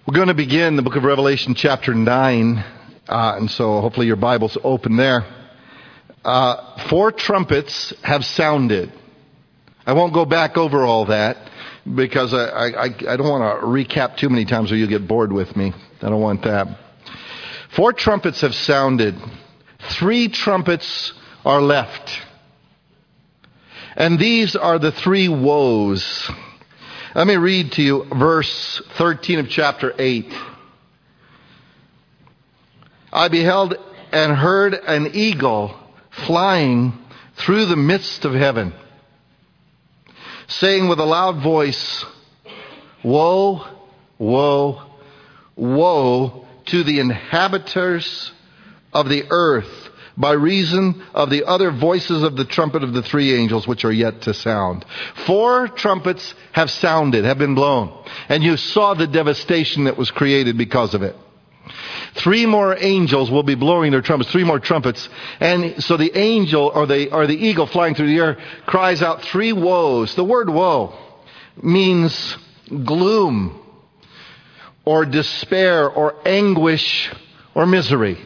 We're going to begin the book of Revelation chapter 9, and so hopefully your Bible's open there. 4 trumpets have sounded. I won't go back over all that because I don't want to recap too many times or you'll get bored with me. I don't want that. 4 trumpets have sounded. 3 trumpets are left. And these are the 3 woes. Let me read to you verse 13 of chapter 8. I beheld and heard an eagle flying through the midst of heaven, saying with a loud voice, Woe, woe, woe to the inhabitants of the earth, by reason of the other voices of the trumpet of the 3 angels which are yet to sound. 4 trumpets have sounded, have been blown. And you saw the devastation that was created because of it. 3 more angels will be blowing their trumpets, 3 more trumpets. And so the angel, or the eagle flying through the air, cries out 3 woes. The word woe means gloom, or despair, or anguish, or misery.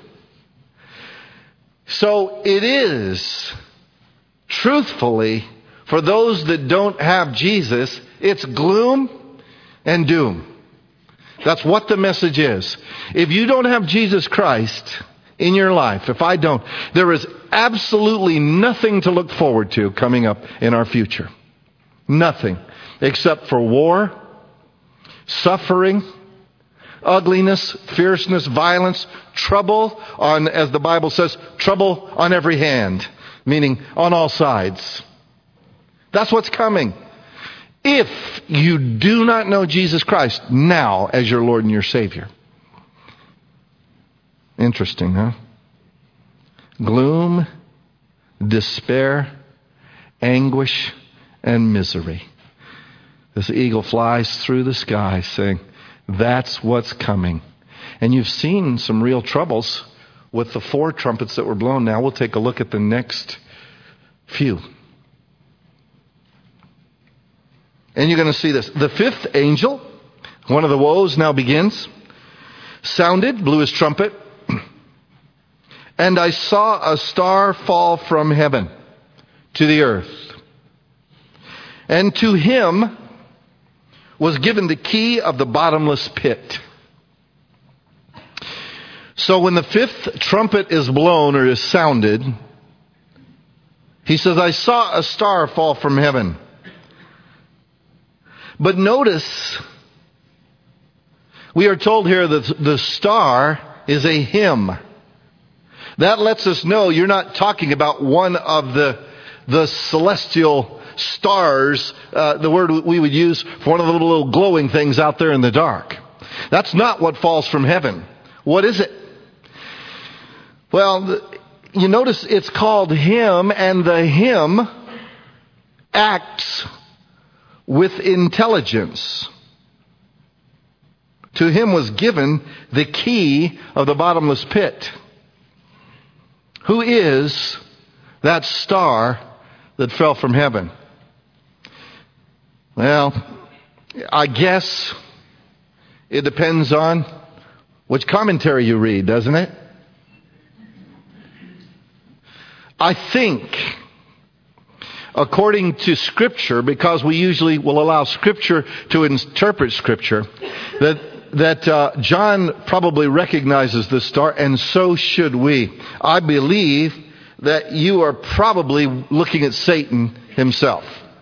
So it is, truthfully, for those that don't have Jesus, it's gloom and doom. That's what the message is. If you don't have Jesus Christ in your life, if I don't, there is absolutely nothing to look forward to coming up in our future. Nothing. Except for war, suffering, ugliness, fierceness, violence, trouble on, as the Bible says, trouble on every hand, meaning on all sides. That's what's coming. If you do not know Jesus Christ now as your Lord and your Savior. Interesting, huh? Gloom, despair, anguish, and misery. This eagle flies through the sky saying, that's what's coming. And you've seen some real troubles with the 4 trumpets that were blown. Now we'll take a look at the next few. And you're going to see this. The 5th angel, one of the woes, now begins. Sounded, blew his trumpet. And I saw a star fall from heaven to the earth. And to him was given the key of the bottomless pit. So when the 5th trumpet is blown or is sounded, he says, I saw a star fall from heaven. But notice, we are told here that the star is a hymn. That lets us know you're not talking about one of the celestial stars, the word we would use for one of the little glowing things out there in the dark. That's not what falls from heaven. What is it? Well, you notice it's called hymn, and the hymn acts with intelligence. To him was given the key of the bottomless pit. Who is that star that fell from heaven? Well, I guess it depends on which commentary you read, doesn't it? I think, according to Scripture, because we usually will allow Scripture to interpret Scripture, that John probably recognizes this star, and so should we. I believe that you are probably looking at Satan himself.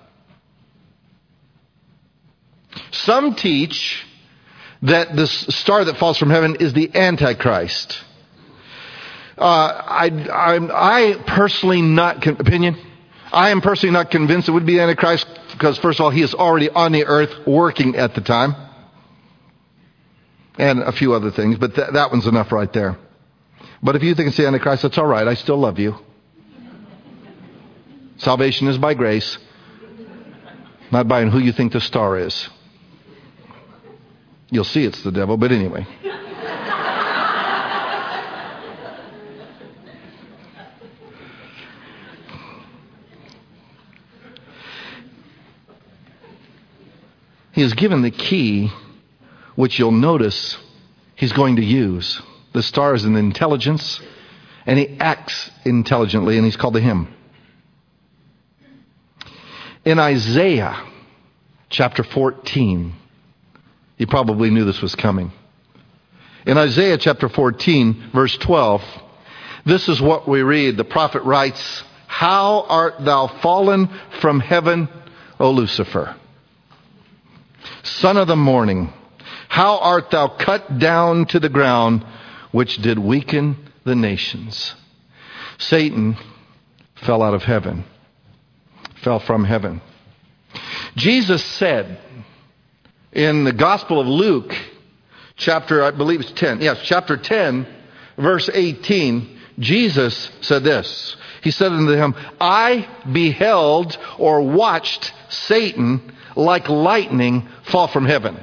Some teach that the star that falls from heaven is the Antichrist. I personally I am personally not convinced it would be Antichrist because, first of all, he is already on the earth working at the time. And a few other things, but that one's enough right there. But if you think it's the Antichrist, that's all right. I still love you. Salvation is by grace, not by who you think the star is. You'll see it's the devil, but anyway. He is given the key which you'll notice he's going to use. The star is an intelligence, and he acts intelligently, and he's called the him. In Isaiah chapter 14, you probably knew this was coming. In Isaiah chapter 14, verse 12, this is what we read. The prophet writes, "How art thou fallen from heaven, O Lucifer, son of the morning? How art thou cut down to the ground, which did weaken the nations?" Satan fell out of heaven, fell from heaven. Jesus said in the Gospel of Luke, chapter, I believe it's 10. Yes, chapter 10, verse 18. Jesus said this. He said unto him, "I beheld," or watched, "Satan like lightning fall from heaven."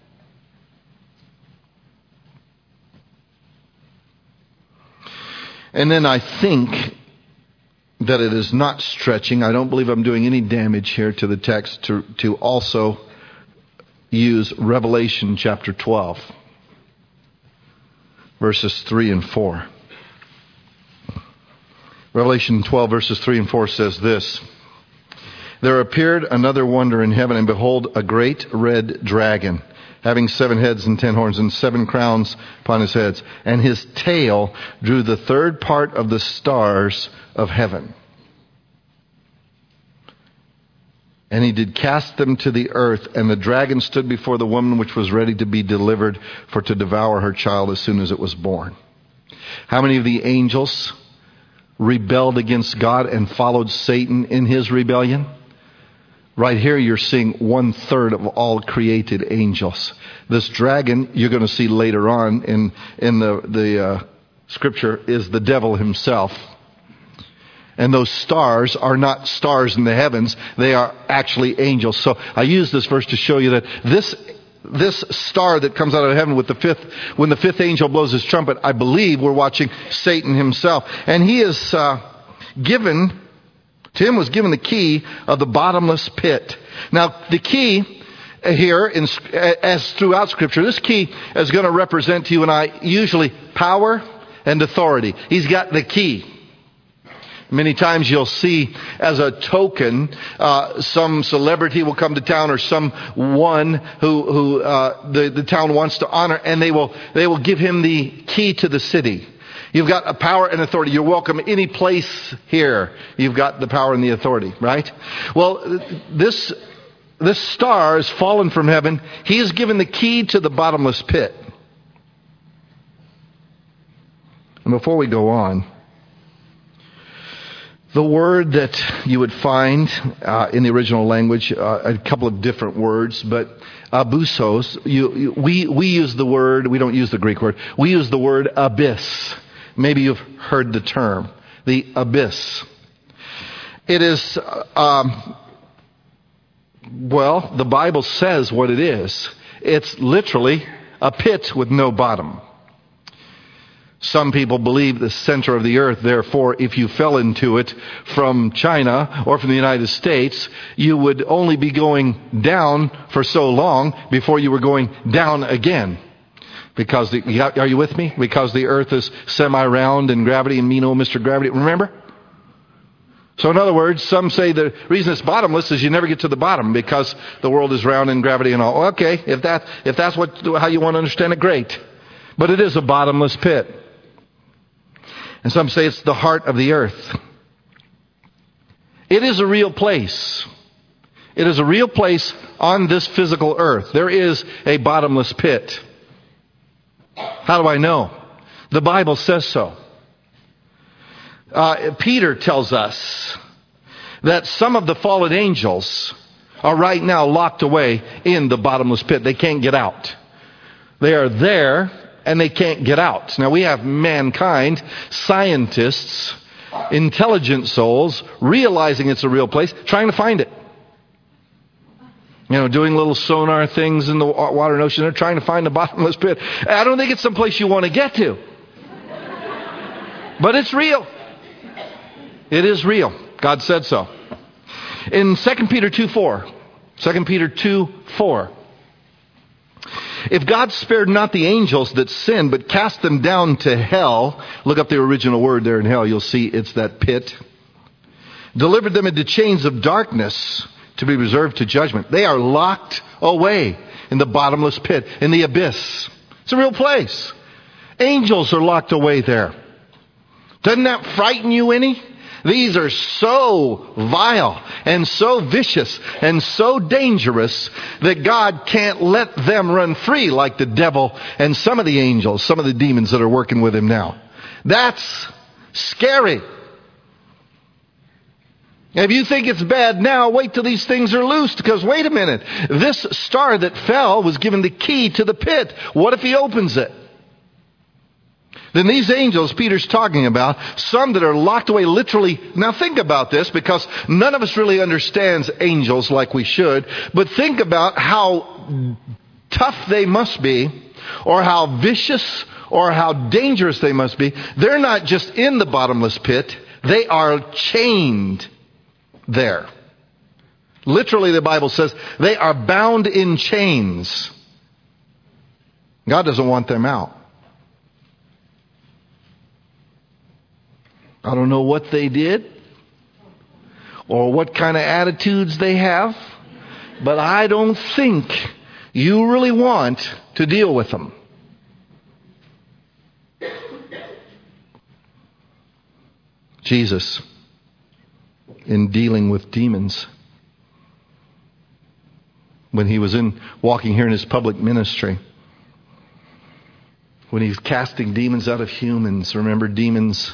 And then I think that it is not stretching. I don't believe I'm doing any damage here to the text to also use Revelation chapter 12, verses 3 and 4. Revelation 12, verses 3 and 4 says this: "There appeared another wonder in heaven, and behold, a great red dragon, having 7 heads and 10 horns, and 7 crowns upon his heads. And his tail drew the third part of the stars of heaven. And he did cast them to the earth, and the dragon stood before the woman which was ready to be delivered, for to devour her child as soon as it was born." How many of the angels rebelled against God and followed Satan in his rebellion? Right here you're seeing 1/3 of all created angels. This dragon, you're going to see later on in the scripture, is the devil himself. And those stars are not stars in the heavens. They are actually angels. So I use this verse to show you that this star that comes out of heaven with when the fifth angel blows his trumpet, I believe we're watching Satan himself. And he is to him was given the key of the bottomless pit. Now, the key here, as throughout Scripture, this key is going to represent to you and I usually power and authority. He's got the key. Many times you'll see as a token, some celebrity will come to town, or someone who the town wants to honor, and they will give him the key to the city. You've got a power and authority. You're welcome any place here. You've got the power and the authority, right? Well, this star is fallen from heaven. He is given the key to the bottomless pit. And before we go on, the word that you would find in the original language, a couple of different words, but abusos, we use the word, we don't use the Greek word, we use the word abyss. Maybe you've heard the term, the abyss. It is, the Bible says what it is. It's literally a pit with no bottom. Some people believe the center of the earth, therefore, if you fell into it from China or from the United States, you would only be going down for so long before you were going down again. Because, are you with me? Because the earth is semi-round and gravity, and me know Mr. Gravity, remember? So in other words, some say the reason it's bottomless is you never get to the bottom because the world is round and gravity and all. Okay, if that's how you want to understand it, great. But it is a bottomless pit. And some say it's the heart of the earth. It is a real place. It is a real place on this physical earth. There is a bottomless pit. How do I know? The Bible says so. Peter tells us that some of the fallen angels are right now locked away in the bottomless pit. They can't get out. They are there and they can't get out. Now we have mankind, scientists, intelligent souls, realizing it's a real place, trying to find it. You know, doing little sonar things in the water and ocean. They're trying to find the bottomless pit. I don't think it's someplace you want to get to. But it's real. It is real. God said so. In 2 Peter 2:4. 2 Peter 2:4. If God spared not the angels that sinned, but cast them down to hell, look up the original word there in hell, you'll see it's that pit. Delivered them into chains of darkness to be reserved to judgment. They are locked away in the bottomless pit, in the abyss. It's a real place. Angels are locked away there. Doesn't that frighten you any? These are so vile and so vicious and so dangerous that God can't let them run free like the devil and some of the angels, some of the demons that are working with him now. That's scary. If you think it's bad now, wait till these things are loosed, because wait a minute. This star that fell was given the key to the pit. What if he opens it? Then these angels Peter's talking about, some that are locked away literally. Now think about this, because none of us really understands angels like we should. But think about how tough they must be, or how vicious, or how dangerous they must be. They're not just in the bottomless pit. They are chained there. Literally, the Bible says they are bound in chains. God doesn't want them out. I don't know what they did or what kind of attitudes they have, but I don't think you really want to deal with them. Jesus, in dealing with demons, when he was walking here in his public ministry, when he's casting demons out of humans, remember demons,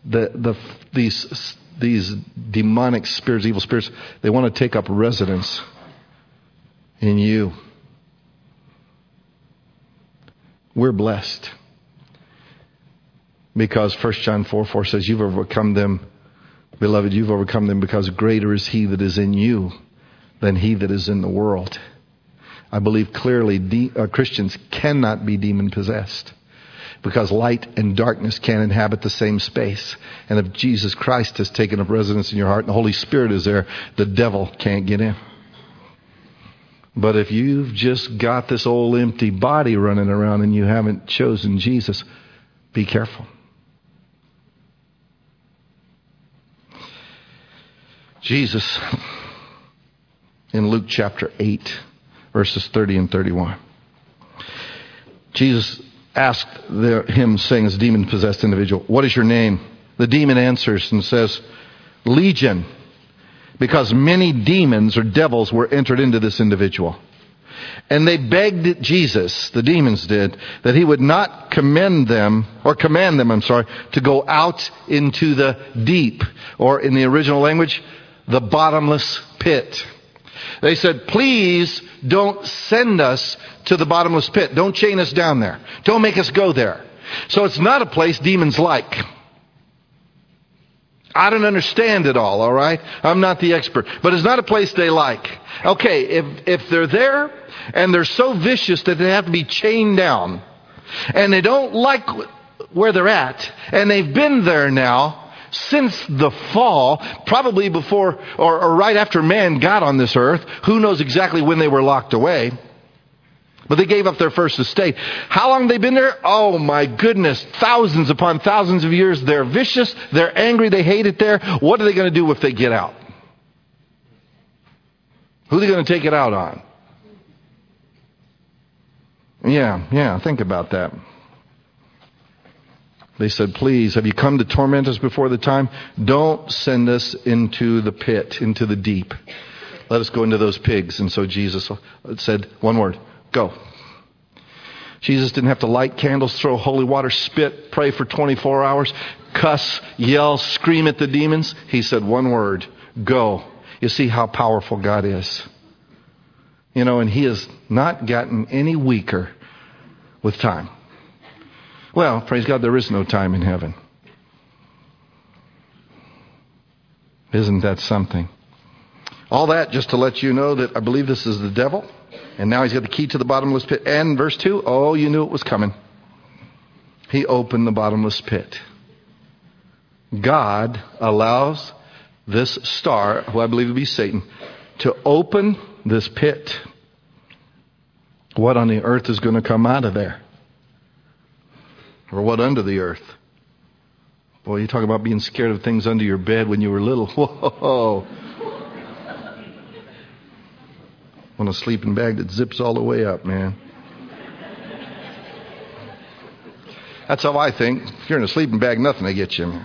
these demonic spirits, evil spirits, they want to take up residence in you. We're blessed because 1 John 4:4 says, you've overcome them, beloved, you've overcome them because greater is he that is in you than he that is in the world. I believe clearly Christians cannot be demon possessed, because light and darkness can't inhabit the same space. And if Jesus Christ has taken up residence in your heart and the Holy Spirit is there, the devil can't get in. But if you've just got this old empty body running around and you haven't chosen Jesus, be careful. Jesus, in Luke chapter 8, verses 30 and 31. Jesus asked him, saying, this demon-possessed individual, what is your name? The demon answers and says, Legion, because many demons or devils were entered into this individual. And they begged Jesus, the demons did, that he would not command them, to go out into the deep, or in the original language, the bottomless pit. They said, please don't send us to the bottomless pit. Don't chain us down there. Don't make us go there. So it's not a place demons like. I don't understand it all right? I'm not the expert. But it's not a place they like. Okay, if they're there and they're so vicious that they have to be chained down, and they don't like where they're at, and they've been there now since the fall, probably before or right after man got on this earth. Who knows exactly when they were locked away? But they gave up their first estate. How long have they been there? Oh my goodness, thousands upon thousands of years. They're vicious, they're angry, they hate it there. What are they going to do if they get out? Who are they going to take it out on? Yeah, think about that. They said, please, have you come to torment us before the time? Don't send us into the pit, into the deep. Let us go into those pigs. And so Jesus said one word, go. Jesus didn't have to light candles, throw holy water, spit, pray for 24 hours, cuss, yell, scream at the demons. He said one word, go. You see how powerful God is. And he has not gotten any weaker with time. Well, praise God, there is no time in heaven. Isn't that something? All that just to let you know that I believe this is the devil. And now he's got the key to the bottomless pit. And verse 2, oh, you knew it was coming. He opened the bottomless pit. God allows this star, who I believe to be Satan, to open this pit. What on the earth is going to come out of there? Or what under the earth? Boy, you talk about being scared of things under your bed when you were little. Whoa. Want a sleeping bag that zips all the way up, man. That's how I think. If you're in a sleeping bag, nothing will get you.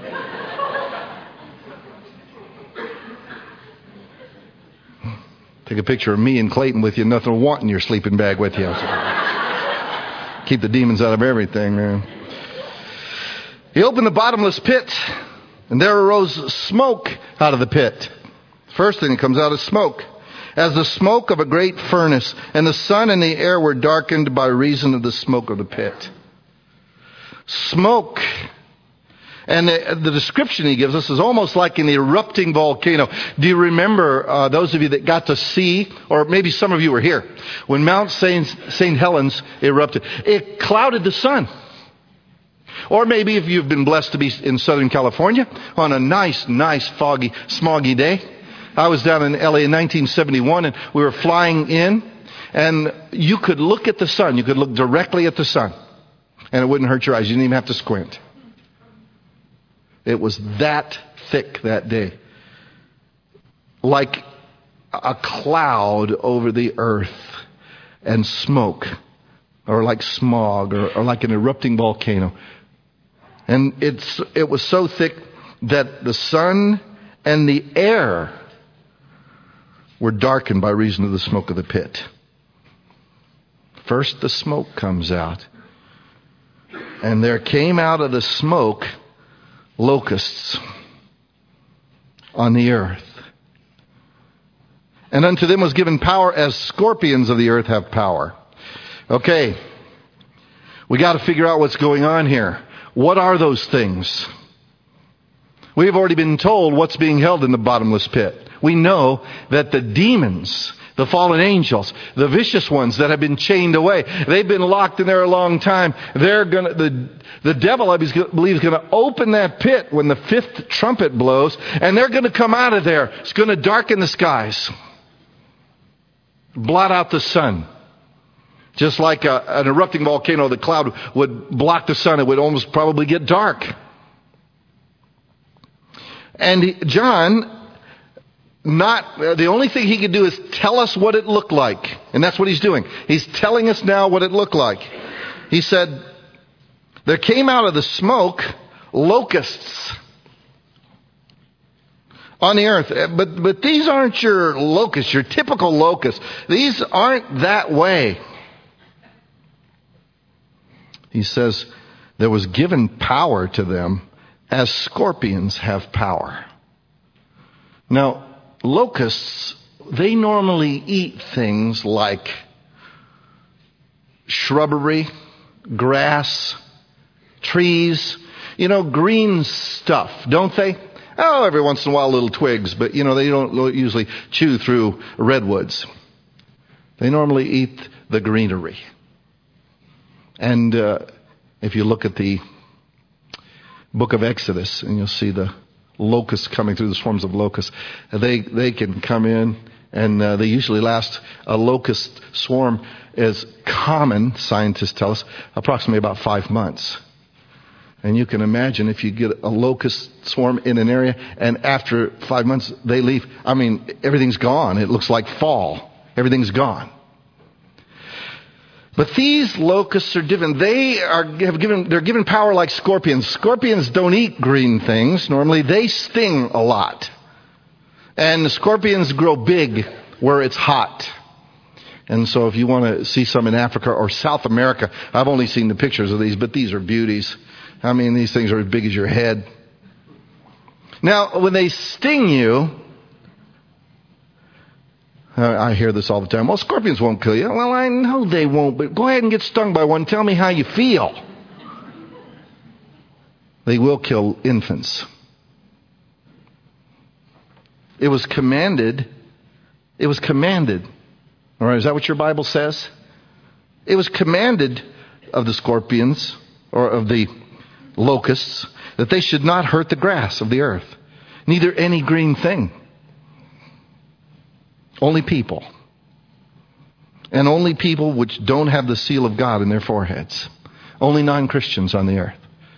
Take a picture of me and Clayton with you, nothing will want in your sleeping bag with you. Keep the demons out of everything, man. He opened the bottomless pit, and there arose smoke out of the pit. First thing that comes out is smoke. As the smoke of a great furnace, and the sun and the air were darkened by reason of the smoke of the pit. Smoke. And the description he gives us is almost like an erupting volcano. Do you remember, those of you that got to see, or maybe some of you were here, when Mount St. Helens erupted, it clouded the sun. Or maybe if you've been blessed to be in Southern California on a nice, foggy, smoggy day. I was down in LA in 1971 and we were flying in, and you could look at the sun. You could look directly at the sun and it wouldn't hurt your eyes. You didn't even have to squint. It was that thick that day. Like a cloud over the earth and smoke. Or like smog or like an erupting volcano. And it was so thick that the sun and the air were darkened by reason of the smoke of the pit. First the smoke comes out. And there came out of the smoke locusts on the earth. And unto them was given power as scorpions of the earth have power. Okay. We got to figure out what's going on here. What are those things? We've already been told what's being held in the bottomless pit. We know that the demons, the fallen angels, the vicious ones that have been chained away, they've been locked in there a long time. The devil, I believe, is going to open that pit when the fifth trumpet blows, and they're going to come out of there. It's going to darken the skies, blot out the sun. Just like an erupting volcano, the cloud would block the sun. It would almost probably get dark. And John, the only thing he could do is tell us what it looked like. And that's what he's doing. He's telling us now what it looked like. He said, there came out of the smoke locusts on the earth. But these aren't your locusts, your typical locusts. These aren't that way. He says, there was given power to them as scorpions have power. Now, locusts, they normally eat things like shrubbery, grass, trees, green stuff, don't they? Oh, every once in a while little twigs, but they don't usually chew through redwoods. They normally eat the greenery. And if you look at the book of Exodus, and you'll see the locusts coming through, the swarms of locusts, they can come in, and they usually last. A locust swarm is common, scientists tell us, approximately about 5 months. And you can imagine if you get a locust swarm in an area, and after 5 months they leave, everything's gone. It looks like fall. Everything's gone. But these locusts are different. They're given power like scorpions. Scorpions don't eat green things. Normally they sting a lot. And the scorpions grow big where it's hot. And so if you want to see some in Africa or South America, I've only seen the pictures of these, but these are beauties. These things are as big as your head. Now, when they sting you, I hear this all the time. Well, scorpions won't kill you. Well, I know they won't, but go ahead and get stung by one. Tell me how you feel. They will kill infants. It was commanded. All right, is that what your Bible says? It was commanded of the scorpions, or of the locusts, that they should not hurt the grass of the earth, neither any green thing. Only people. And only people which don't have the seal of God in their foreheads. Only non-Christians on the earth.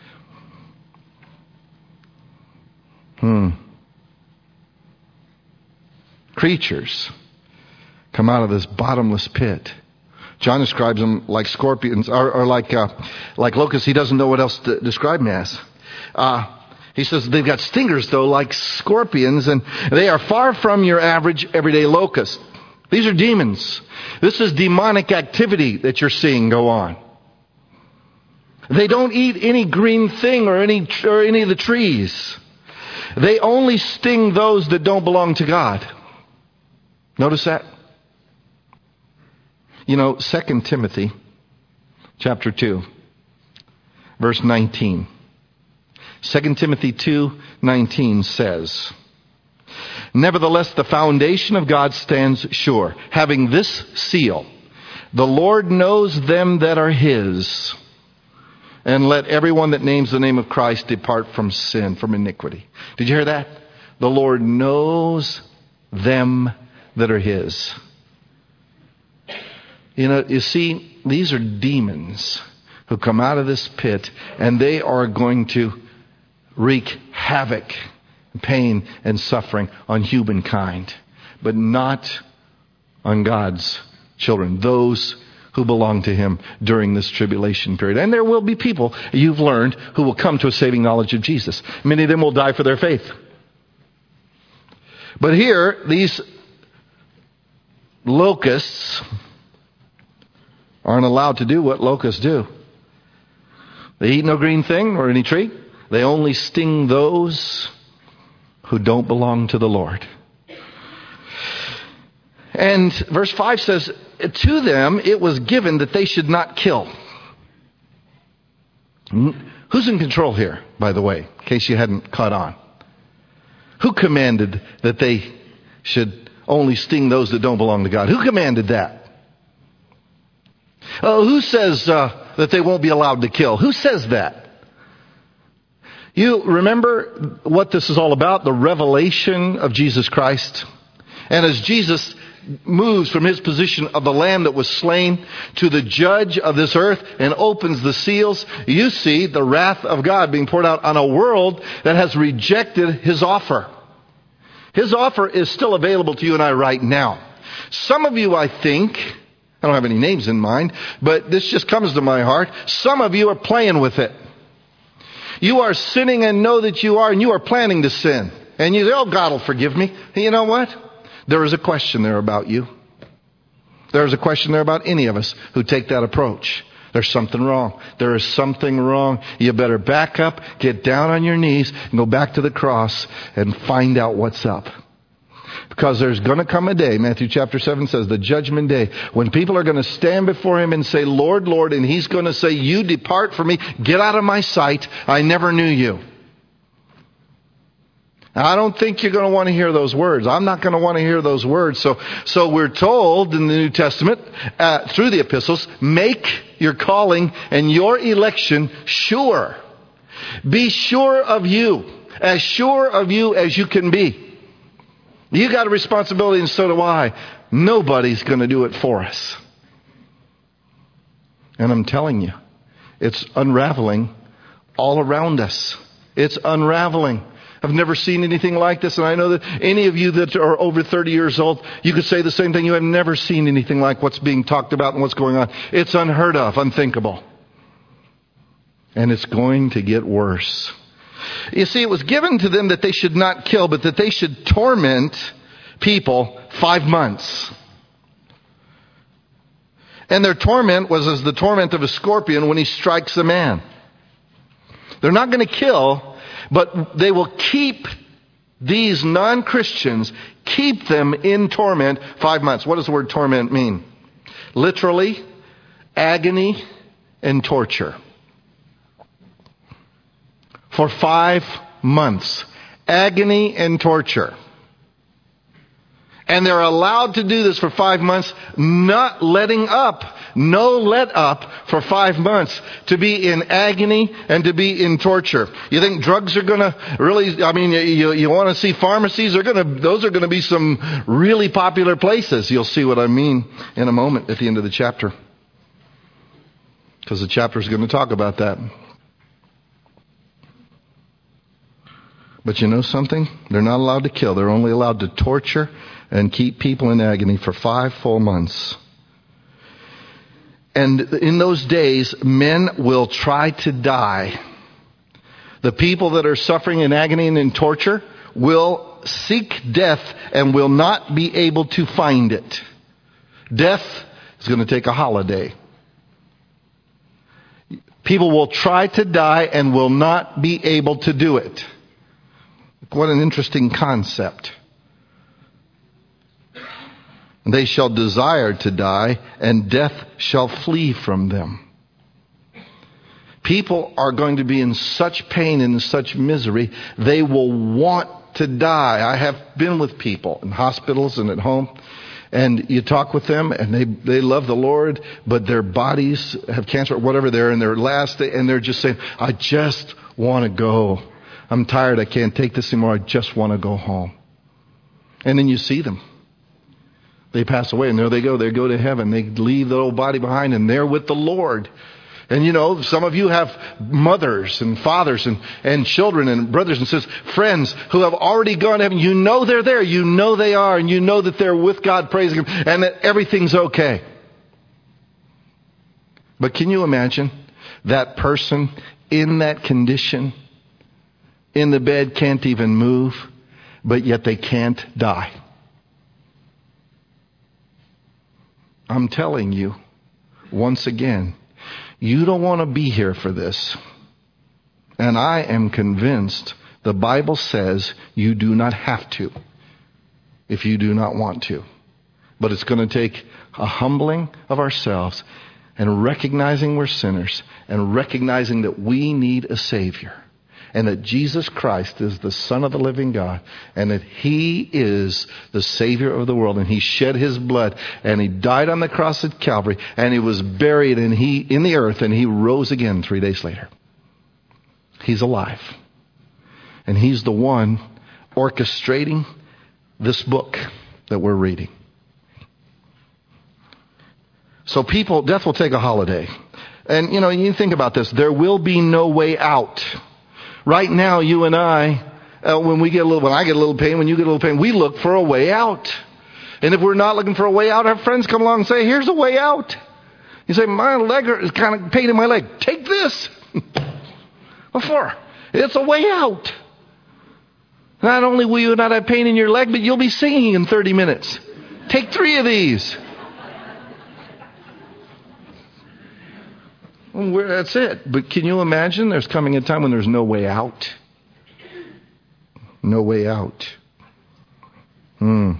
Creatures come out of this bottomless pit. John describes them like scorpions, or like locusts. He doesn't know what else to describe them as. He says they've got stingers, though, like scorpions, and they are far from your average everyday locust. These are demons. This is demonic activity that you're seeing go on. They don't eat any green thing or any of the trees. They only sting those that don't belong to God. Notice that? 2 Timothy chapter 2, verse 19. 2 Timothy 2:19 says, "Nevertheless, the foundation of God stands sure, having this seal, the Lord knows them that are His. And let everyone that names the name of Christ depart from sin," from iniquity. Did you hear that? The Lord knows them that are His. You see, these are demons who come out of this pit, and they are going to wreak havoc, pain, and suffering on humankind, but not on God's children, those who belong to Him during this tribulation period. And there will be people, you've learned, who will come to a saving knowledge of Jesus. Many of them will die for their faith. But here, these locusts aren't allowed to do what locusts do. They eat no green thing or any tree. They only sting those who don't belong to the Lord. And verse 5 says, "To them it was given that they should not kill." Who's in control here, by the way, in case you hadn't caught on? Who commanded that they should only sting those that don't belong to God? Who commanded that? Who says that they won't be allowed to kill? Who says that? You remember what this is all about, the revelation of Jesus Christ. And as Jesus moves from His position of the Lamb that was slain to the judge of this earth and opens the seals, you see the wrath of God being poured out on a world that has rejected His offer. His offer is still available to you and I right now. Some of you, I think, I don't have any names in mind, but this just comes to my heart. Some of you are playing with it. You are sinning and know that you are, and you are planning to sin. And you say, "Oh, God will forgive me." And you know what? There is a question there about you. There is a question there about any of us who take that approach. There's something wrong. There is something wrong. You better back up, get down on your knees, and go back to the cross and find out what's up. Because there's going to come a day, Matthew chapter 7 says, the judgment day, when people are going to stand before Him and say, "Lord, Lord," and He's going to say, "You depart from me, get out of my sight, I never knew you." Now, I don't think you're going to want to hear those words. I'm not going to want to hear those words. So we're told in the New Testament, through the epistles, make your calling and your election sure. Be sure of you as you can be. You got a responsibility, and so do I. Nobody's going to do it for us. And I'm telling you, it's unraveling all around us. It's unraveling. I've never seen anything like this, and I know that any of you that are over 30 years old, you could say the same thing. You have never seen anything like what's being talked about and what's going on. It's unheard of, unthinkable. And it's going to get worse. You see, it was given to them that they should not kill, but that they should torment people 5 months. And their torment was as the torment of a scorpion when he strikes a man. They're not going to kill, but they will keep these non-Christians, keep them in torment 5 months. What does the word torment mean? Literally, agony and torture. For 5 months. Agony and torture. And they're allowed to do this for 5 months, not letting up no let up for 5 months to be in agony and to be in torture. You think drugs are going to really, you want to see pharmacies, those are going to be some really popular places. You'll see what I mean in a moment at the end of the chapter. Because the chapter is going to talk about that. But you know something? They're not allowed to kill. They're only allowed to torture and keep people in agony for 5 full months. And in those days, men will try to die. The people that are suffering in agony and in torture will seek death and will not be able to find it. Death is going to take a holiday. People will try to die and will not be able to do it. What an interesting concept. They shall desire to die, and death shall flee from them. People are going to be in such pain and in such misery, they will want to die. I have been with people in hospitals and at home, and you talk with them, and they love the Lord, but their bodies have cancer or whatever. They're in their last day, and they're just saying, I just want to go. I'm tired. I can't take this anymore. I just want to go home. And then you see them. They pass away, and there they go. They go to heaven. They leave the old body behind, and they're with the Lord. And you know, some of you have mothers and fathers and children and brothers and sisters, friends who have already gone to heaven. You know they're there. You know they are. And you know that they're with God praising Him and that everything's okay. But can you imagine that person in that condition, in the bed, can't even move, but yet they can't die? I'm telling you, once again, you don't want to be here for this. And I am convinced the Bible says you do not have to if you do not want to. But it's going to take a humbling of ourselves and recognizing we're sinners and recognizing that we need a Savior. And that Jesus Christ is the Son of the living God. And that He is the Savior of the world. And He shed His blood. And He died on the cross at Calvary. And He was buried in the earth. And He rose again 3 days later. He's alive. And He's the one orchestrating this book that we're reading. So death will take a holiday. And you think about this. There will be no way out. Right now, you and I, when I get a little pain, when you get a little pain, we look for a way out. And if we're not looking for a way out, our friends come along and say, here's a way out. You say, my leg is kind of pain in my leg. Take this. What for? It's a way out. Not only will you not have pain in your leg, but you'll be singing in 30 minutes. Take 3 of these. Well, that's it. But can you imagine there's coming a time when there's no way out? No way out. In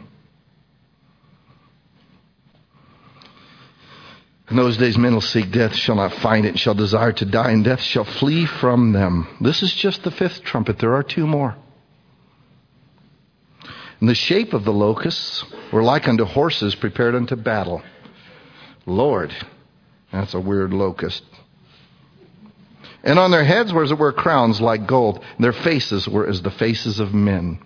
those days men will seek death, shall not find it, shall desire to die, and death shall flee from them. This is just the 5th trumpet. There are 2 more. And the shape of the locusts were like unto horses prepared unto battle. Lord, that's a weird locust. And on their heads were, as it were, crowns like gold. And their faces were as the faces of men.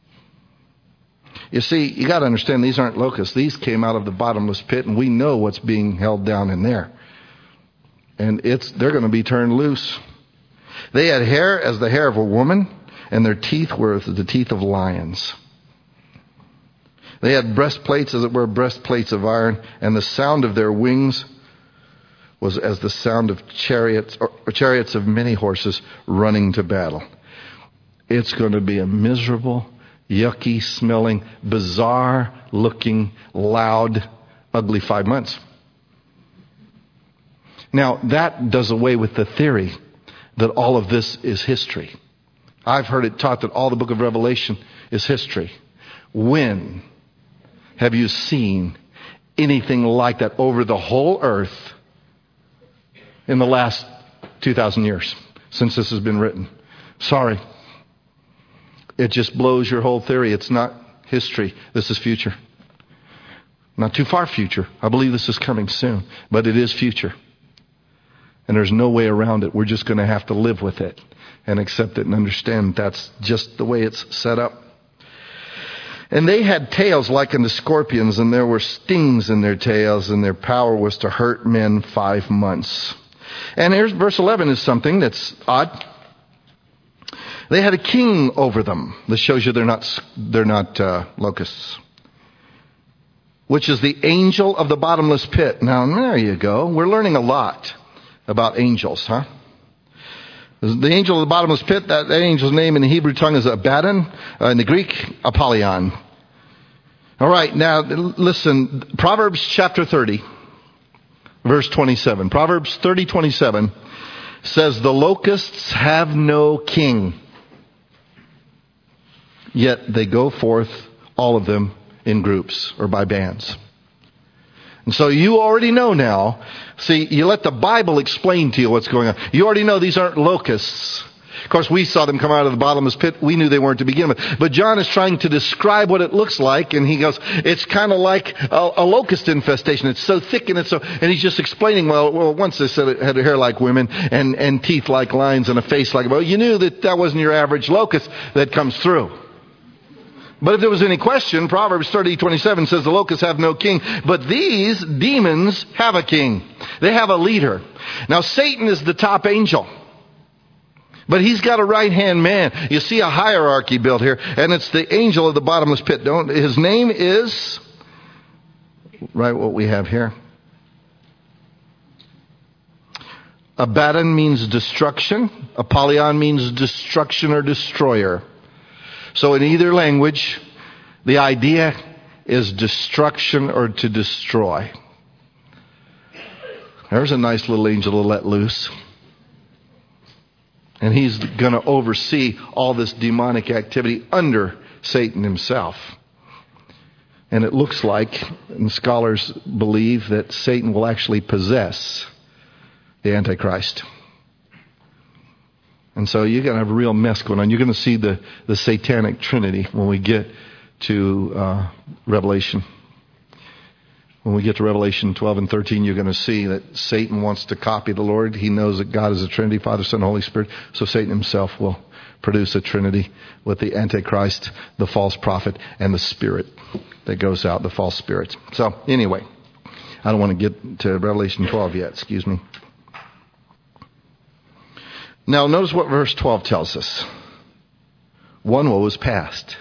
You see, you got to understand, these aren't locusts. These came out of the bottomless pit, and we know what's being held down in there. And they're going to be turned loose. They had hair as the hair of a woman, and their teeth were as the teeth of lions. They had breastplates, as it were, breastplates of iron, and the sound of their wings was as the sound of chariots of many horses running to battle. It's going to be a miserable, yucky smelling, bizarre looking, loud, ugly 5 months. Now, that does away with the theory that all of this is history. I've heard it taught that all the book of Revelation is history. When have you seen anything like that over the whole earth in the last 2,000 years since this has been written? Sorry. It just blows your whole theory. It's not history. This is future. Not too far future. I believe this is coming soon, but it is future. And there's no way around it. We're just going to have to live with it and accept it and understand that's just the way it's set up. And they had tails like unto scorpions, and there were stings in their tails, and their power was to hurt men 5 months. And here's verse 11 is something that's odd. They had a king over them. This shows you they're not locusts. Which is the angel of the bottomless pit. Now, there you go. We're learning a lot about angels, huh? The angel of the bottomless pit, that angel's name in the Hebrew tongue is Abaddon, in the Greek, Apollyon. All right, now listen, Proverbs chapter 30, verse 27. Proverbs 30:27 says, the locusts have no king, yet they go forth, all of them, in groups or by bands. And so you already know now. See, you let the Bible explain to you what's going on. You already know these aren't locusts. Of course, we saw them come out of the bottomless pit. We knew they weren't to begin with. But John is trying to describe what it looks like, and he goes, it's kind of like a locust infestation. It's so thick and and he's just explaining, well, once they said it had hair like women and teeth like lions and a face like, well, you knew that wasn't your average locust that comes through. But if there was any question, Proverbs 30:27 says the locusts have no king, but these demons have a king. They have a leader. Now Satan is the top angel, but he's got a right-hand man. You see a hierarchy built here, and it's the angel of the bottomless pit. His name is, right, what we have here. Abaddon means destruction. Apollyon means destruction or destroyer. So in either language, the idea is destruction or to destroy. There's a nice little angel to let loose. And he's going to oversee all this demonic activity under Satan himself. And it looks like, and scholars believe, that Satan will actually possess the Antichrist. And so you're going to have a real mess going on. You're going to see the satanic trinity when we get to Revelation. When we get to Revelation 12 and 13, you're going to see that Satan wants to copy the Lord. He knows that God is a Trinity, Father, Son, Holy Spirit. So Satan himself will produce a Trinity with the Antichrist, the false prophet, and the spirit that goes out, the false spirit. So anyway, I don't want to get to Revelation 12 yet. Excuse me. Now, notice what verse 12 tells us. One woe is past.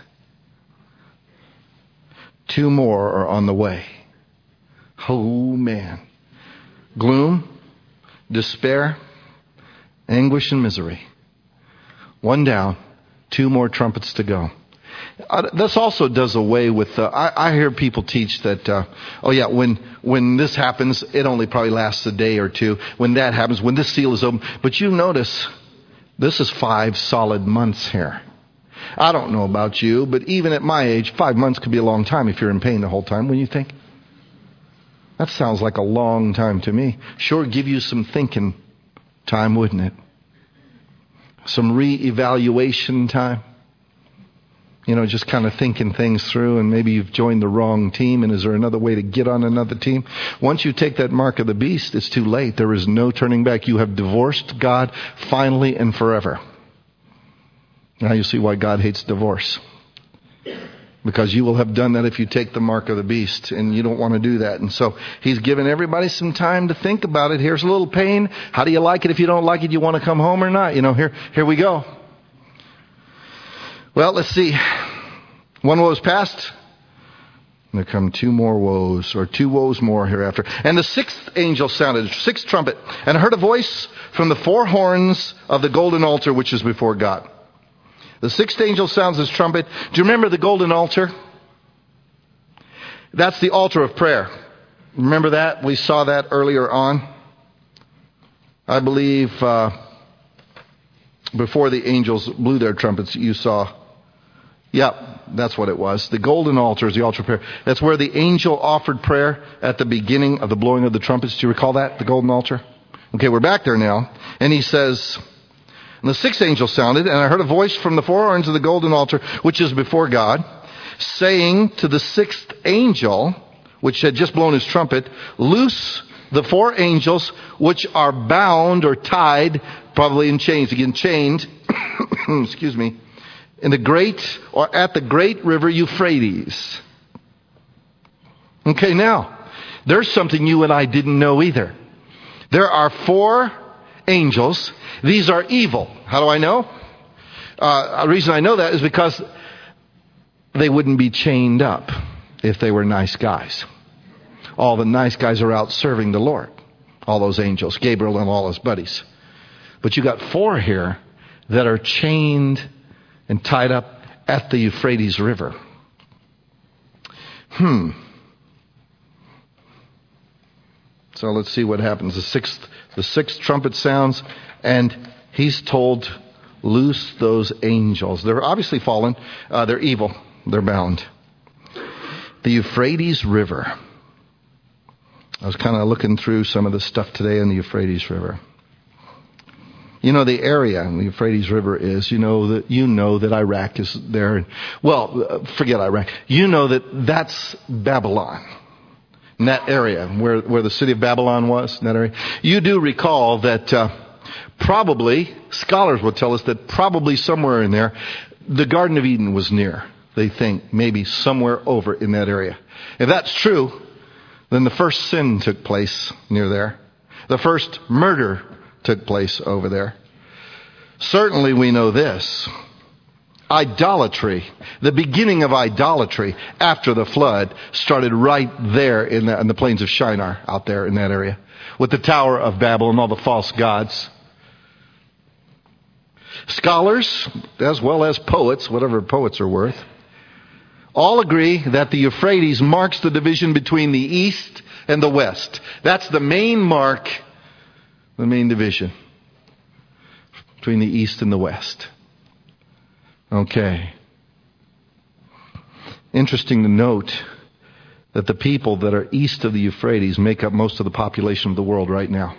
2 more are on the way. Oh, man. Gloom, despair, anguish, and misery. 1 down, 2 more trumpets to go. This also does away with, I hear people teach that, when this happens, it only probably lasts a day or 2. When that happens, when this seal is open. But you notice, this is 5 solid months here. I don't know about you, but even at my age, 5 months could be a long time if you're in pain the whole time, wouldn't you think? That sounds like a long time to me. Sure, give you some thinking time, wouldn't it? Some re-evaluation time. You know, just kind of thinking things through, and maybe you've joined the wrong team, and is there another way to get on another team? Once you take that mark of the beast, it's too late. There is no turning back. You have divorced God finally and forever. Now you see why God hates divorce. Because you will have done that if you take the mark of the beast, and you don't want to do that. And so he's given everybody some time to think about it. Here's a little pain. How do you like it? If you don't like it, you want to come home or not? You know, here we go. Well, let's see. 1 woe is past. And there come 2 more woes, or 2 woes more hereafter. And the 6th angel sounded, 6th trumpet, and I heard a voice from the 4 horns of the golden altar which is before God. The 6th angel sounds his trumpet. Do you remember the golden altar? That's the altar of prayer. Remember that? We saw that earlier on. I believe before the angels blew their trumpets, you saw. Yep, that's what it was. The golden altar is the altar of prayer. That's where the angel offered prayer at the beginning of the blowing of the trumpets. Do you recall that? The golden altar? Okay, we're back there now. And he says, and the 6th angel sounded, and I heard a voice from the 4 horns of the golden altar, which is before God, saying to the 6th angel, which had just blown his trumpet, loose the 4 angels which are bound or tied, probably in chains, again chained, excuse me, in the great or at the great river Euphrates. Okay, now, there's something you and I didn't know either. There are 4 angels. These are evil. How do I know? The reason I know that is because they wouldn't be chained up if they were nice guys. All the nice guys are out serving the Lord. All those angels, Gabriel and all his buddies. But you got 4 here that are chained and tied up at the Euphrates River. So let's see what happens. The sixth trumpet sounds, and he's told, loose those angels. They're obviously fallen. They're evil. They're bound. The Euphrates River. I was kind of looking through some of the stuff today in the Euphrates River. You know, the area the Euphrates River is, you know that Iraq is there. Well, forget Iraq. You know that that's Babylon. In that area where the city of Babylon was, in that area. You do recall that probably, scholars will tell us that probably somewhere in there, the Garden of Eden was near. They think maybe somewhere over in that area. If that's true, then the first sin took place near there. The first murder took place over there. Certainly we know this. Idolatry, the beginning of idolatry after the flood, started right there in the plains of Shinar, out there in that area, with the Tower of Babel and all the false gods. Scholars, as well as poets, whatever poets are worth, all agree that the Euphrates marks the division between the east and the west. That's the main mark, the main division between the east and the west. Okay. Interesting to note that the people that are east of the Euphrates make up most of the population of the world right now.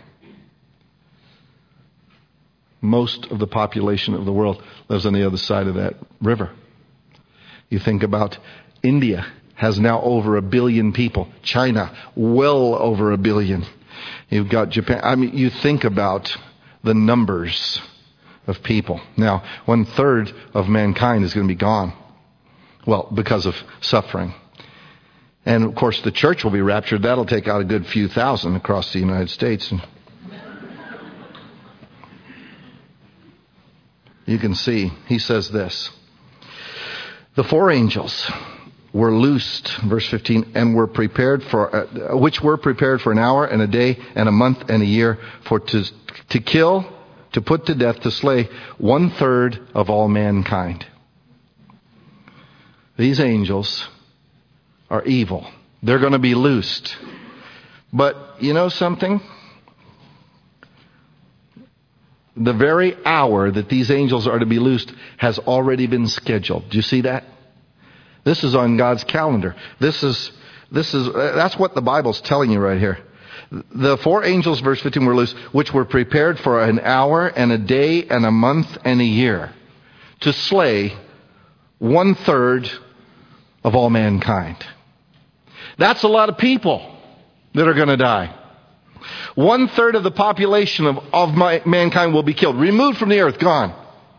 Most of the population of the world lives on the other side of that river. You think about India has now over 1 billion people. China, well over 1 billion. You've got Japan. I mean, you think about the numbers of people. Now, 1/3 of mankind is going to be gone. Well, because of suffering. And of course, the church will be raptured. That'll take out a good few thousand across the United States. And you can see, he says this. The 4 angels were loosed, verse 15, and were prepared which were prepared for an hour and a day and a month and a year, for to kill, to put to death, to slay 1/3 of all mankind. These angels are evil. They're going to be loosed. But you know something? The very hour that these angels are to be loosed has already been scheduled. Do you see that? This is on God's calendar. That's what the Bible's telling you right here. The 4 angels, verse 15, were loosed, which were prepared for an hour and a day and a month and a year, to slay 1/3 of all mankind. That's a lot of people that are going to die. 1/3 of the population of mankind will be killed, removed from the earth, gone.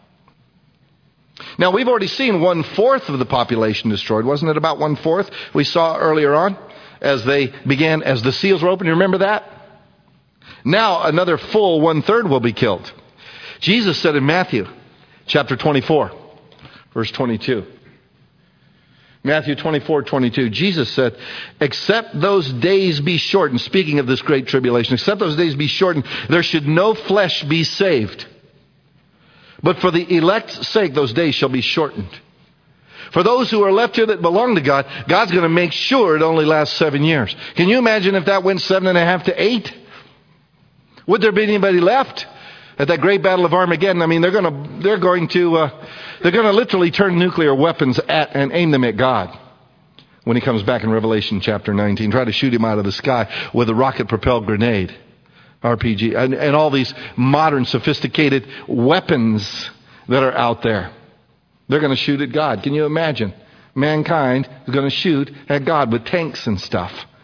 Now, we've already seen 1/4 of the population destroyed. Wasn't it about 1/4 we saw earlier on as the seals were opened? You remember that? Now, another full 1/3 will be killed. Jesus said in Matthew chapter 24, verse 22. Matthew 24:22. Jesus said, except those days be shortened, speaking of this great tribulation, except those days be shortened, there should no flesh be saved. But for the elect's sake, those days shall be shortened. For those who are left here that belong to God, God's going to make sure it only lasts 7 years. Can you imagine if that went 7.5 to 8? Would there be anybody left at that great battle of Armageddon? I mean, they're going to literally turn nuclear weapons at and aim them at God when he comes back in Revelation chapter 19. Try to shoot him out of the sky with a rocket-propelled grenade, RPG, and all these modern sophisticated weapons that are out there. They're going to shoot at God. Can you imagine? Mankind is going to shoot at God with tanks and stuff.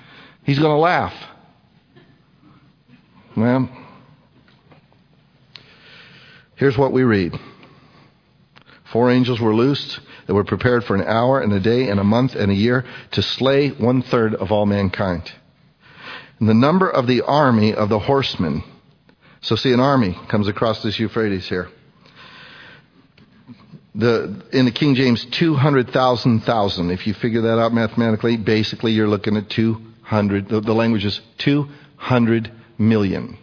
He's going to laugh. Well, here's what we read. 4 angels were loosed that were prepared for an hour and a day and a month and a year to slay 1/3 of all mankind. And the number of the army of the horsemen. So see, an army comes across this Euphrates here. In the King James, 200,000. If you figure that out mathematically, basically you're looking at 200. The language is 200 million.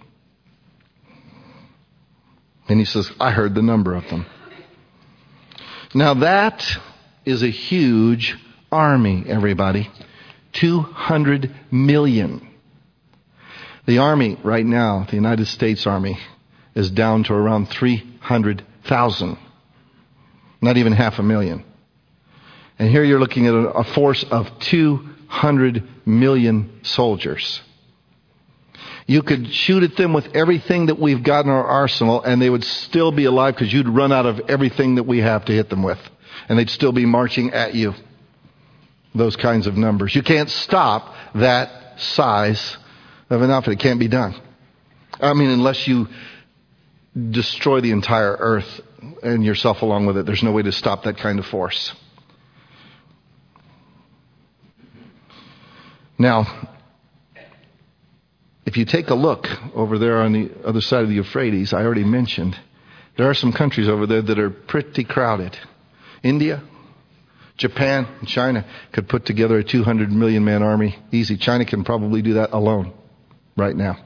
And he says, I heard the number of them. Now that is a huge army, everybody. 200 million. The army right now, the United States Army, is down to around 300,000. Not even 500,000. And here you're looking at a force of 200 million soldiers. You could shoot at them with everything that we've got in our arsenal, and they would still be alive because you'd run out of everything that we have to hit them with. And they'd still be marching at you. Those kinds of numbers. You can't stop that size of an outfit. It can't be done. I mean, unless you destroy the entire earth and yourself along with it, there's no way to stop that kind of force. Now, if you take a look over there on the other side of the Euphrates, I already mentioned, there are some countries over there that are pretty crowded. India, Japan, and China could put together a 200 million man army easy. China can probably do that alone right now.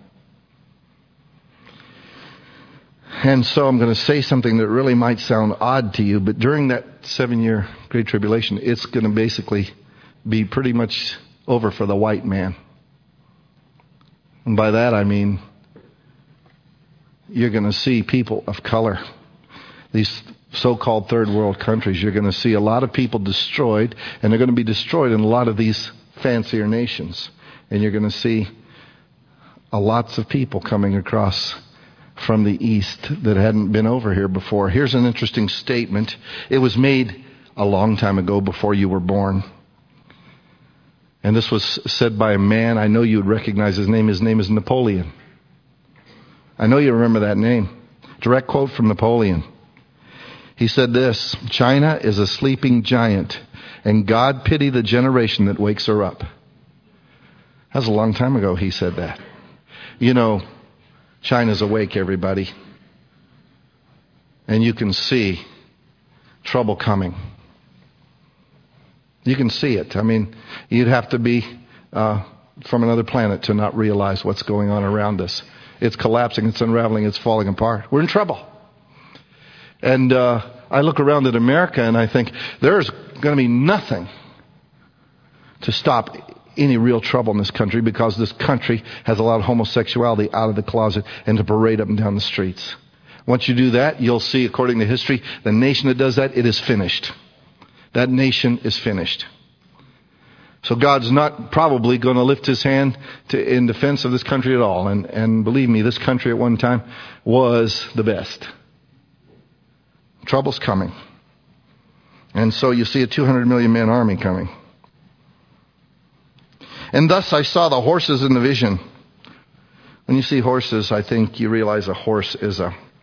And so I'm going to say something that really might sound odd to you, but during that 7-year Great Tribulation, it's going to basically be pretty much over for the white man. And by that I mean you're going to see people of color. These so-called third world countries, you're going to see a lot of people destroyed, and they're going to be destroyed in a lot of these fancier nations. And you're going to see lots of people coming across from the east that hadn't been over here before. Here's an interesting statement. It was made a long time ago before you were born. And this was said by a man. I know you would recognize his name. His name is Napoleon. I know you remember that name. Direct quote from Napoleon. He said this, China is a sleeping giant, and God pity the generation that wakes her up. That was a long time ago he said that. You know, China's awake, everybody. And you can see trouble coming. You can see it. I mean, you'd have to be from another planet to not realize what's going on around us. It's collapsing, it's unraveling, it's falling apart. We're in trouble. And I look around at America and I think there's going to be nothing to stop any real trouble in this country, because this country has allowed homosexuality out of the closet and to parade up and down the streets. Once you do that, you'll see, according to history, the nation that does that, it is finished. That nation is finished. So God's not probably going to lift his hand in defense of this country at all. And believe me, this country at one time was the best. Trouble's coming. And so you see a 200 million man army coming. And thus I saw the horses in the vision. When you see horses, I think you realize a horse is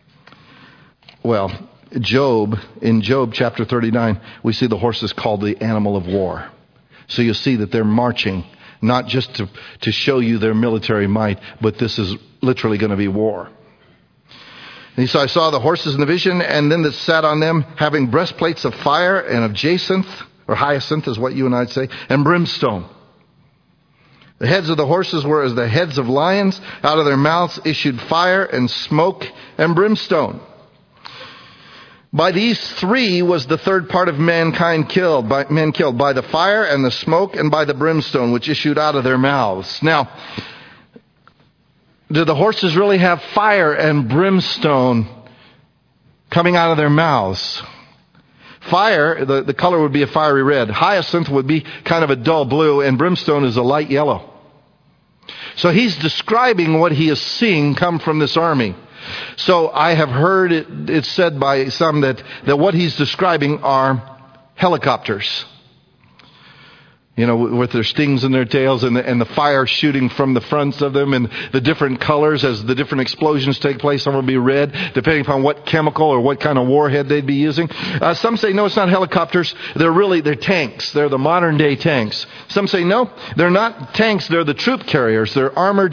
in Job chapter 39, we see the horses called the animal of war. So you see that they're marching, not just to show you their military might, but this is literally going to be war. And so I saw the horses in the vision, and then that sat on them, having breastplates of fire and of jacinth, or hyacinth is what you and I'd say, and brimstone. The heads of the horses were as the heads of lions. Out of their mouths issued fire and smoke and brimstone. By these three was the third part of mankind killed, by the fire and the smoke and by the brimstone which issued out of their mouths. Now, do the horses really have fire and brimstone coming out of their mouths? Fire, the color would be a fiery red. Hyacinth would be kind of a dull blue, and brimstone is a light yellow. So he's describing what he is seeing come from this army. So I have heard it said by some that what he's describing are helicopters. with their stings in their tails and the fire shooting from the fronts of them and the different colors as the different explosions take place. Some will be red, depending upon what chemical or what kind of warhead they'd be using. Some say, no, it's not helicopters. They're tanks. They're the modern day tanks. Some say, no, they're not tanks. They're the troop carriers. They're armored,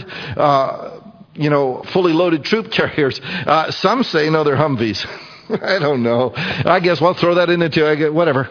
fully loaded troop carriers. Some say, no, they're Humvees. I don't know. I guess we'll throw that in there too. Whatever.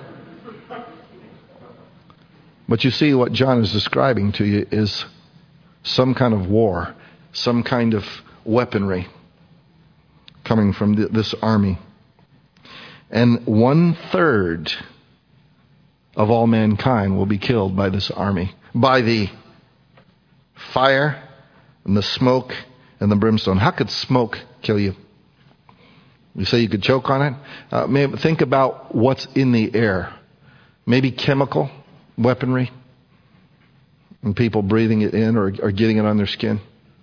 But you see, what John is describing to you is some kind of war, some kind of weaponry coming from this army. And 1/3 of all mankind will be killed by this army, by the fire and the smoke and the brimstone. How could smoke kill you? You say you could choke on it? Maybe think about what's in the air. Maybe chemical weaponry, and people breathing it in or getting it on their skin.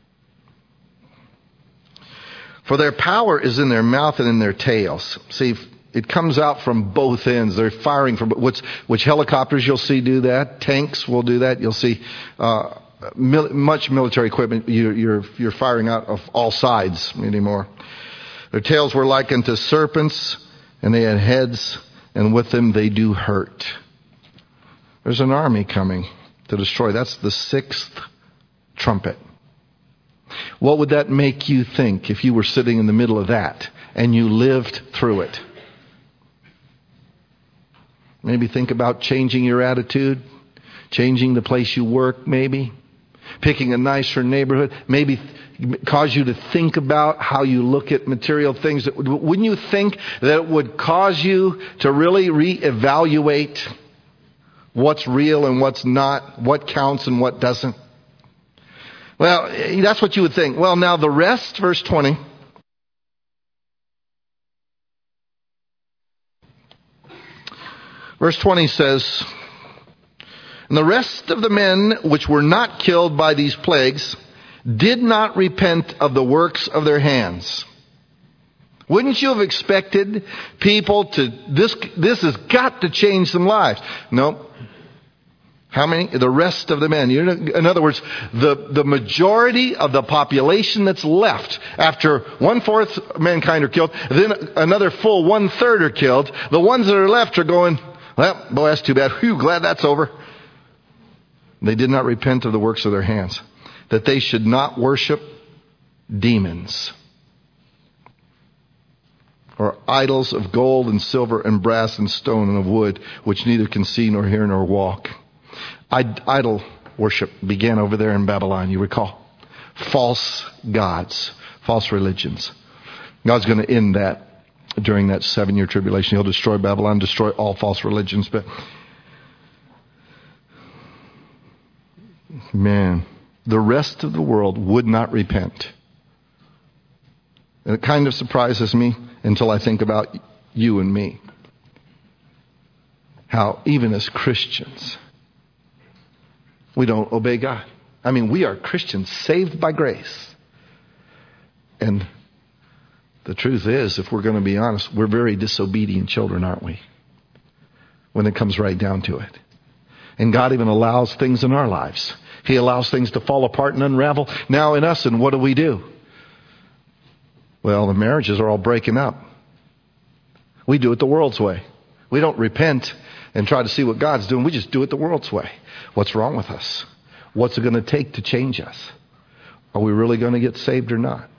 For their power is in their mouth and in their tails. See, it comes out from both ends. They're firing from which helicopters you'll see do that. Tanks will do that. You'll see much military equipment. You're firing out of all sides anymore. Their tails were likened to serpents, and they had heads, and with them they do hurt. There's an army coming to destroy. That's the 6th trumpet. What would that make you think if you were sitting in the middle of that and you lived through it? Maybe think about changing your attitude, changing the place you work maybe, picking a nicer neighborhood, maybe cause you to think about how you look at material things. Wouldn't you think that it would cause you to really reevaluate what's real and what's not, what counts and what doesn't? Well, that's what you would think. Well, now the rest, verse 20. Verse 20 says, and the rest of the men which were not killed by these plagues did not repent of the works of their hands. Wouldn't you have expected people to, this has got to change some lives? No. How many? The rest of the men. In other words, the majority of the population that's left after 1/4 of mankind are killed, then another full 1/3 are killed. The ones that are left are going, well, boy, that's too bad. Whew, glad that's over. They did not repent of the works of their hands, that they should not worship demons or idols of gold and silver and brass and stone and of wood, which neither can see nor hear nor walk. Idol worship began over there in Babylon, you recall. False gods, false religions. God's going to end that during that 7-year tribulation. He'll destroy Babylon, destroy all false religions. But man, the rest of the world would not repent. And it kind of surprises me until I think about you and me. How even as Christians, we don't obey God. I mean, we are Christians saved by grace. And the truth is, if we're going to be honest, we're very disobedient children, aren't we? When it comes right down to it. And God even allows things in our lives. He allows things to fall apart and unravel now in us. And what do? Well, the marriages are all breaking up. We do it the world's way. We don't repent and try to see what God's doing. We just do it the world's way. What's wrong with us? What's it going to take to change us? Are we really going to get saved or not?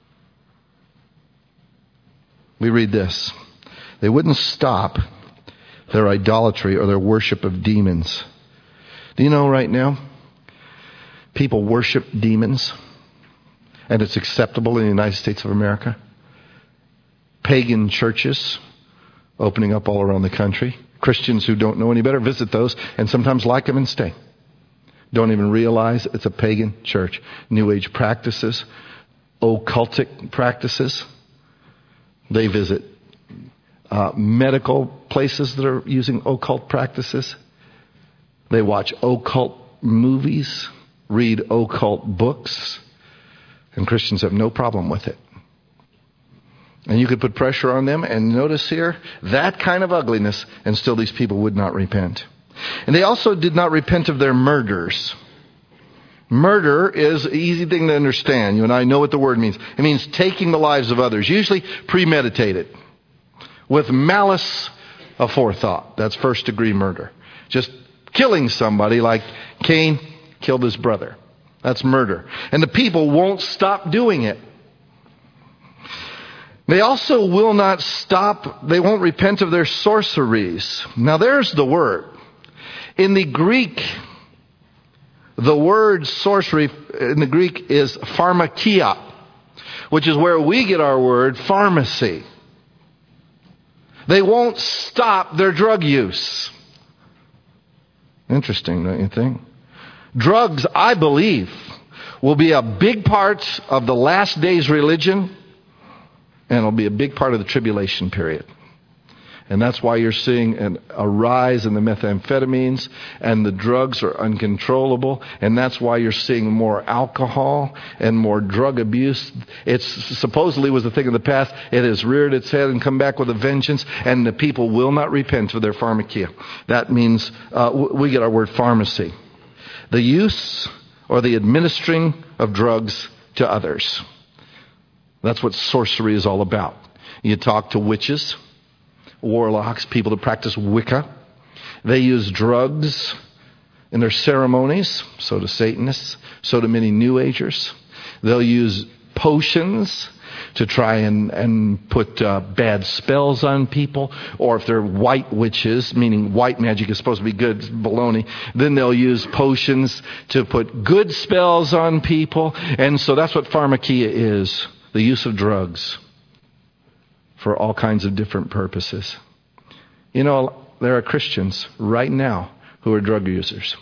We read this. They wouldn't stop their idolatry or their worship of demons. Do you know right now, people worship demons, and it's acceptable in the United States of America? Pagan churches opening up all around the country. Christians who don't know any better visit those and sometimes like them and stay. Don't even realize it's a pagan church. New Age practices, occultic practices. They visit medical places that are using occult practices. They watch occult movies, read occult books, and Christians have no problem with it. And you could put pressure on them, and notice here, that kind of ugliness, and still these people would not repent. And they also did not repent of their murders. Murder is an easy thing to understand. You and I know what the word means. It means taking the lives of others, usually premeditated, with malice aforethought. That's first degree murder. Just killing somebody like Cain killed his brother. That's murder. And the people won't stop doing it. They also will not stop, they won't repent of their sorceries. Now there's the word. In the Greek, the word sorcery in the Greek is pharmakia, which is where we get our word pharmacy. They won't stop their drug use. Interesting, don't you think? Drugs, I believe, will be a big part of the last days religion, and it'll be a big part of the tribulation period. And that's why you're seeing a rise in the methamphetamines, and the drugs are uncontrollable. And that's why you're seeing more alcohol and more drug abuse. It supposedly was a thing of the past. It has reared its head and come back with a vengeance. And the people will not repent of their pharmakia. That means we get our word pharmacy. The use or the administering of drugs to others. That's what sorcery is all about. You talk to witches, warlocks, people that practice Wicca. They use drugs in their ceremonies. So do Satanists. So do many New Agers. They'll use potions to try and put bad spells on people. Or if they're white witches, meaning white magic is supposed to be good, baloney, then they'll use potions to put good spells on people. And so that's what pharmakia is. The use of drugs for all kinds of different purposes. You know, there are Christians right now who are drug users.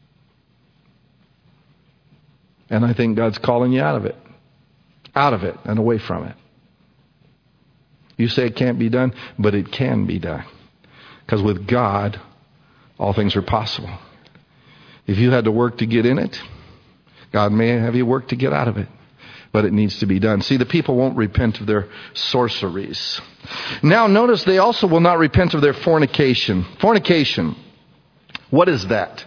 And I think God's calling you out of it and away from it. You say it can't be done, but it can be done. Because with God, all things are possible. If you had to work to get in it, God may have you work to get out of it. But it needs to be done. See, the people won't repent of their sorceries. Now, notice they also will not repent of their fornication. Fornication, what is that?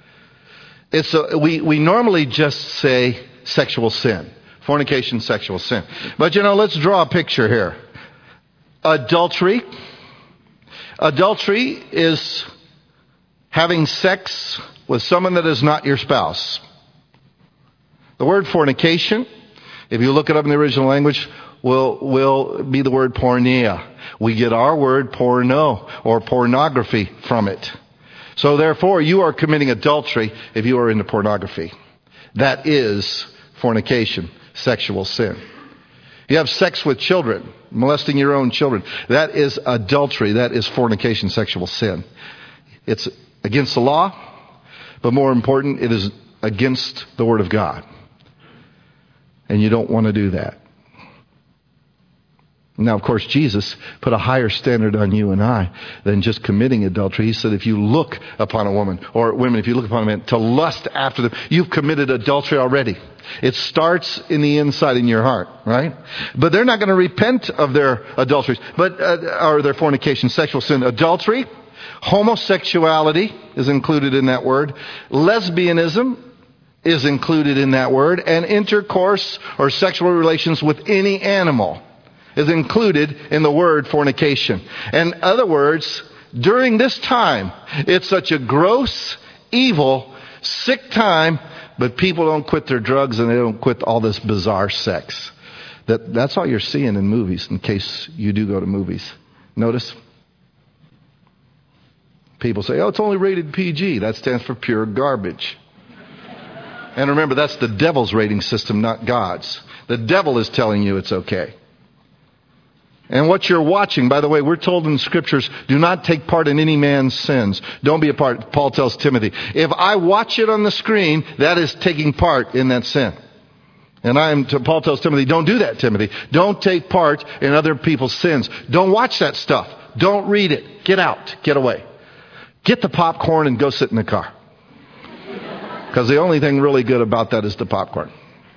We normally just say sexual sin. Fornication, sexual sin. But let's draw a picture here. Adultery. Adultery is having sex with someone that is not your spouse. The word fornication, if you look it up in the original language, will be the word porneia. We get our word porno or pornography from it. So therefore, you are committing adultery if you are into pornography. That is fornication, sexual sin. You have sex with children, molesting your own children. That is adultery. That is fornication, sexual sin. It's against the law, but more important, it is against the Word of God. And you don't want to do that. Now, of course, Jesus put a higher standard on you and I than just committing adultery. He said if you look upon a woman, or women, if you look upon a man, to lust after them, you've committed adultery already. It starts in the inside in your heart, right? But they're not going to repent of their adulteries, or their fornication, sexual sin. Adultery, homosexuality is included in that word. Lesbianism is included in that word, and intercourse or sexual relations with any animal is included in the word fornication. In other words, during this time, it's such a gross, evil, sick time, but people don't quit their drugs and they don't quit all this bizarre sex. That's all you're seeing in movies, in case you do go to movies. Notice? People say, it's only rated PG. That stands for pure garbage. And remember, that's the devil's rating system, not God's. The devil is telling you it's okay. And what you're watching, by the way, we're told in the Scriptures, do not take part in any man's sins. Don't be a part. Paul tells Timothy, if I watch it on the screen, that is taking part in that sin. And Paul tells Timothy, don't do that, Timothy. Don't take part in other people's sins. Don't watch that stuff. Don't read it. Get out. Get away. Get the popcorn and go sit in the car. Because the only thing really good about that is the popcorn.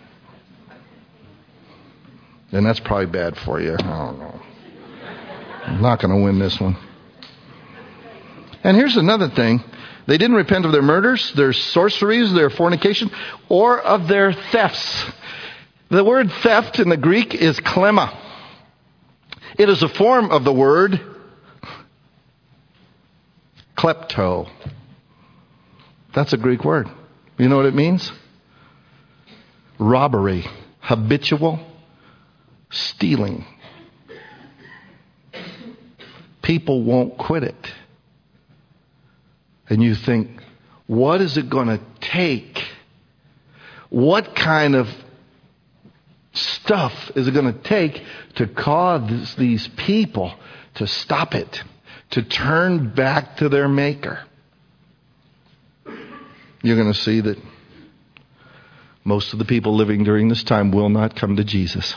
And that's probably bad for you. I don't know. I'm not going to win this one. And here's another thing. They didn't repent of their murders, their sorceries, their fornication, or of their thefts. The word theft in the Greek is klema. It is a form of the word klepto. That's a Greek word. You know what it means? Robbery, habitual stealing. People won't quit it. And you think, what is it going to take? What kind of stuff is it going to take to cause these people to stop it, to turn back to their Maker? You're going to see that most of the people living during this time will not come to Jesus.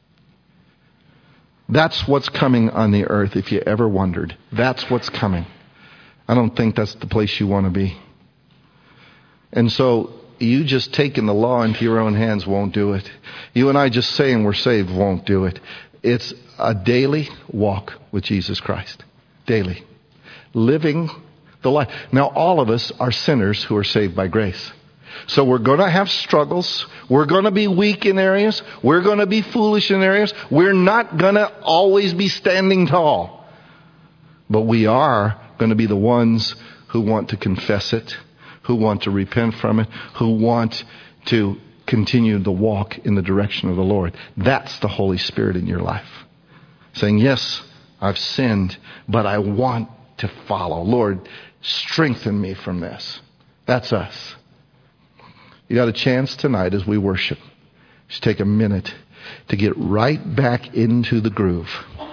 That's what's coming on the earth, if you ever wondered. That's what's coming. I don't think that's the place you want to be. And so, you just taking the law into your own hands won't do it. You and I just saying we're saved won't do it. It's a daily walk with Jesus Christ. Daily. Living the life. Now, all of us are sinners who are saved by grace. So we're going to have struggles. We're going to be weak in areas. We're going to be foolish in areas. We're not going to always be standing tall. But we are going to be the ones who want to confess it, who want to repent from it, who want to continue the walk in the direction of the Lord. That's the Holy Spirit in your life. Saying, yes, I've sinned, but I want to follow. Lord, strengthen me from this. That's us. You got a chance tonight as we worship. Just take a minute to get right back into the groove.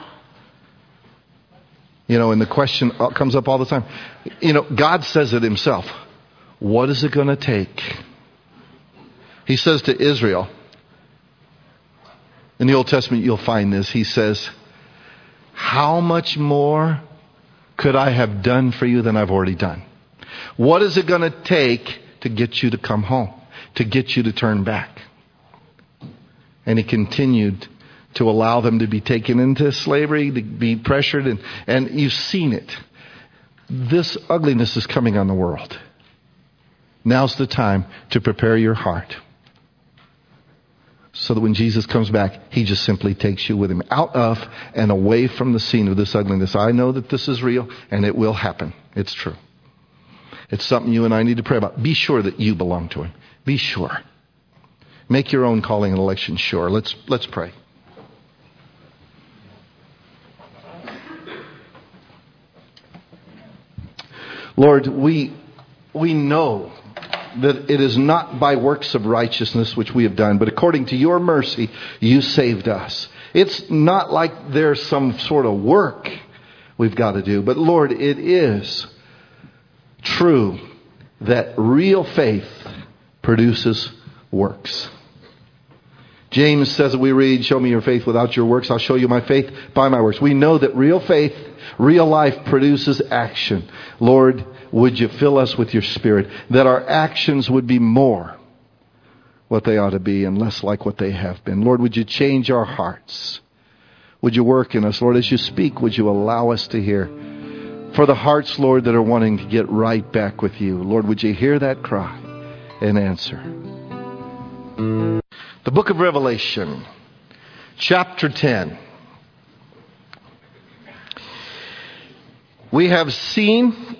You know, and the question comes up all the time. You know, God says it himself. What is it going to take? He says to Israel, in the Old Testament you'll find this. He says, how much more could I have done for you than I've already done? What is it going to take to get you to come home? To get you to turn back? And he continued to allow them to be taken into slavery, to be pressured, and you've seen it. This ugliness is coming on the world. Now's the time to prepare your heart, so that when Jesus comes back, he just simply takes you with him out of and away from the scene of this ugliness. I know that this is real, and it will happen. It's true. It's something you and I need to pray about. Be sure that you belong to him. Be sure. Make your own calling and election sure. Let's pray. Lord, we know that it is not by works of righteousness which we have done, but according to your mercy, you saved us. It's not like there's some sort of work we've got to do, but Lord, it is true that real faith produces works. James says that we read, show me your faith without your works. I'll show you my faith by my works. We know that real faith, real life produces action. Lord, would you fill us with your Spirit, that our actions would be more what they ought to be and less like what they have been. Lord, would you change our hearts? Would you work in us? Lord, as you speak, would you allow us to hear? For the hearts, Lord, that are wanting to get right back with you, Lord, would you hear that cry and answer? The book of Revelation, chapter 10. We have seen